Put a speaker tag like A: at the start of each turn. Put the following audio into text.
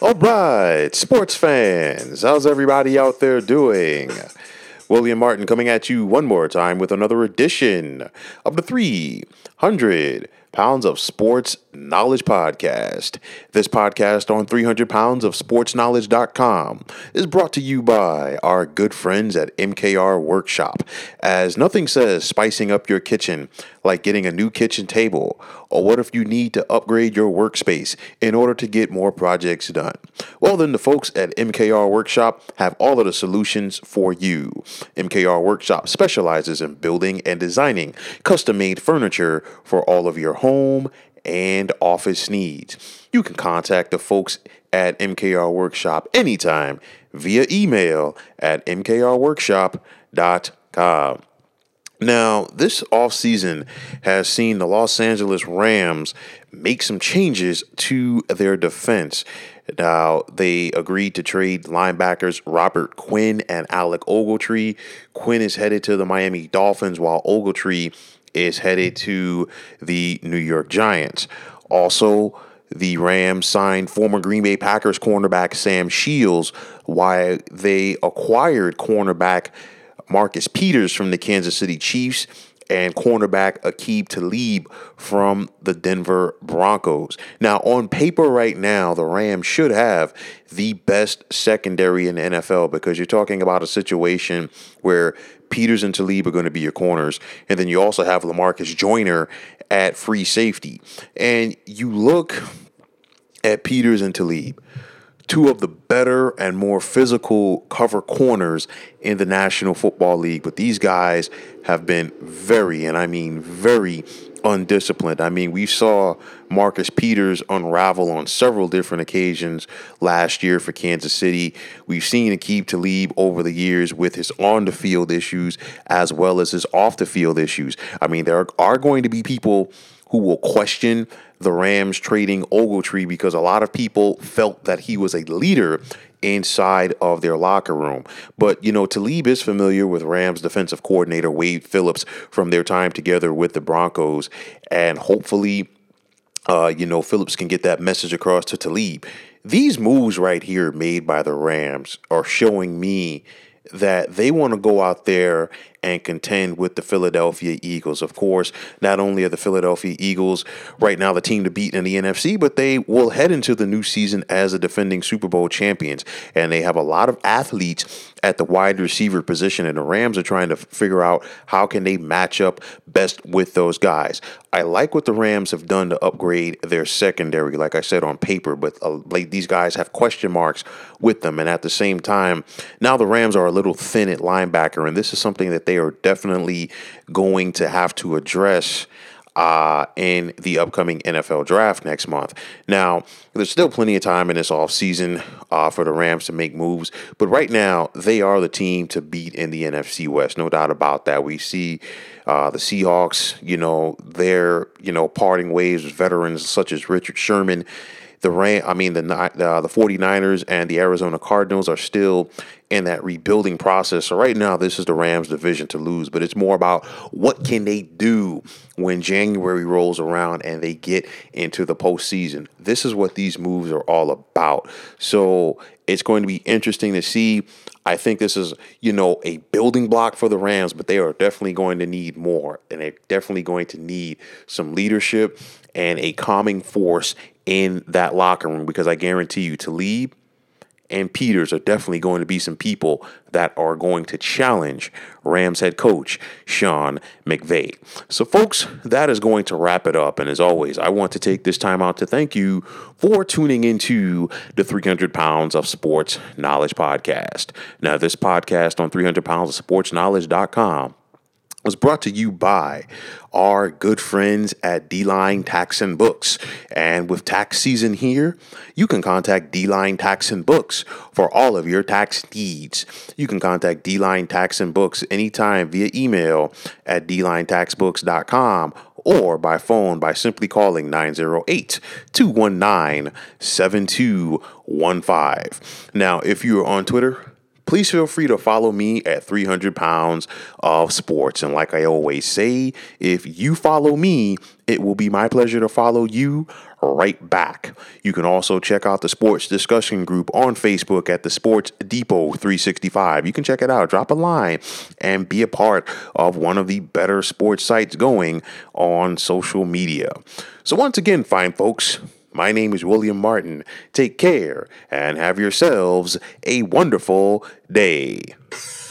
A: All right, sports fans, how's everybody out there doing? William Martin coming at you one more time with another edition of the 300 Pounds of Sports Knowledge Podcast. This podcast on 300 Pounds of Sportsknowledge.com is brought to you by our good friends at MKR Workshop, as nothing says spicing up your kitchen like getting a new kitchen table, or what if you need to upgrade your workspace in order to get more projects done? Well, then the folks at MKR Workshop have all of the solutions for you. MKR Workshop specializes in building and designing custom-made furniture for all of your home and office needs. You can contact the folks at MKR Workshop anytime via email at mkrworkshop.com. Now, this offseason has seen the Los Angeles Rams make some changes to their defense. Now, they agreed to trade linebackers Robert Quinn and Alec Ogletree. Quinn is headed to the Miami Dolphins, while Ogletree is headed to the New York Giants. Also, the Rams signed former Green Bay Packers cornerback Sam Shields, while they acquired cornerback Marcus Peters from the Kansas City Chiefs and cornerback Aqib Talib from the Denver Broncos. Now, on paper right now, the Rams should have the best secondary in the NFL, because you're talking about a situation where Peters and Talib are going to be your corners, and then you also have LaMarcus Joyner at free safety. And you look at Peters and Talib, two of the better and more physical cover corners in the National Football League. But these guys have been very, and I mean very, undisciplined. I mean, we saw Marcus Peters unravel on several different occasions last year for Kansas City. We've seen Aqib Talib over the years with his on-the-field issues as well as his off-the-field issues. I mean, there are going to be people who will question the Rams trading Ogletree, because a lot of people felt that he was a leader inside of their locker room. But, Talib is familiar with Rams defensive coordinator Wade Phillips from their time together with the Broncos. And hopefully, Phillips can get that message across to Talib. These moves right here made by the Rams are showing me that they want to go out there and contend with the Philadelphia Eagles. Of course, not only are the Philadelphia Eagles right now the team to beat in the NFC, but they will head into the new season as the defending Super Bowl champions. And they have a lot of athletes at the wide receiver position, and the Rams are trying to figure out how can they match up best with those guys. I like what the Rams have done to upgrade their secondary, like I said, on paper, but these guys have question marks with them. And at the same time, now the Rams are a little thin at linebacker, and this is something that they are definitely going to have to address in the upcoming NFL draft next month. Now, there's still plenty of time in this offseason for the Rams to make moves, but right now they are the team to beat in the NFC West, no doubt about that. We see the Seahawks, they're parting ways with veterans such as Richard Sherman. The 49ers and the Arizona Cardinals are still in that rebuilding process. So right now, this is the Rams' division to lose, but it's more about what can they do when January rolls around and they get into the postseason. This is what these moves are all about. So it's going to be interesting to see. I think this is, a building block for the Rams, but they are definitely going to need more, and they're definitely going to need some leadership and a calming force in that locker room, because I guarantee you Talib and Peters are definitely going to be some people that are going to challenge Rams head coach Sean McVay. So, folks, that is going to wrap it up. And as always, I want to take this time out to thank you for tuning into the 300 Pounds of Sports Knowledge podcast. Now, this podcast on 300 Pounds of Sportsknowledge.com was brought to you by our good friends at D-Line Tax and Books. And with tax season here, you can contact D-Line Tax and Books for all of your tax needs. You can contact D-Line Tax and Books anytime via email at dlinetaxbooks.com or by phone by simply calling 908-219-7215. Now, if you are on Twitter, please feel free to follow me at 300 Pounds of Sports. And like I always say, if you follow me, it will be my pleasure to follow you right back. You can also check out the sports discussion group on Facebook at the Sports Depot 365. You can check it out, drop a line, and be a part of one of the better sports sites going on social media. So once again, fine folks, my name is William Martin. Take care and have yourselves a wonderful day.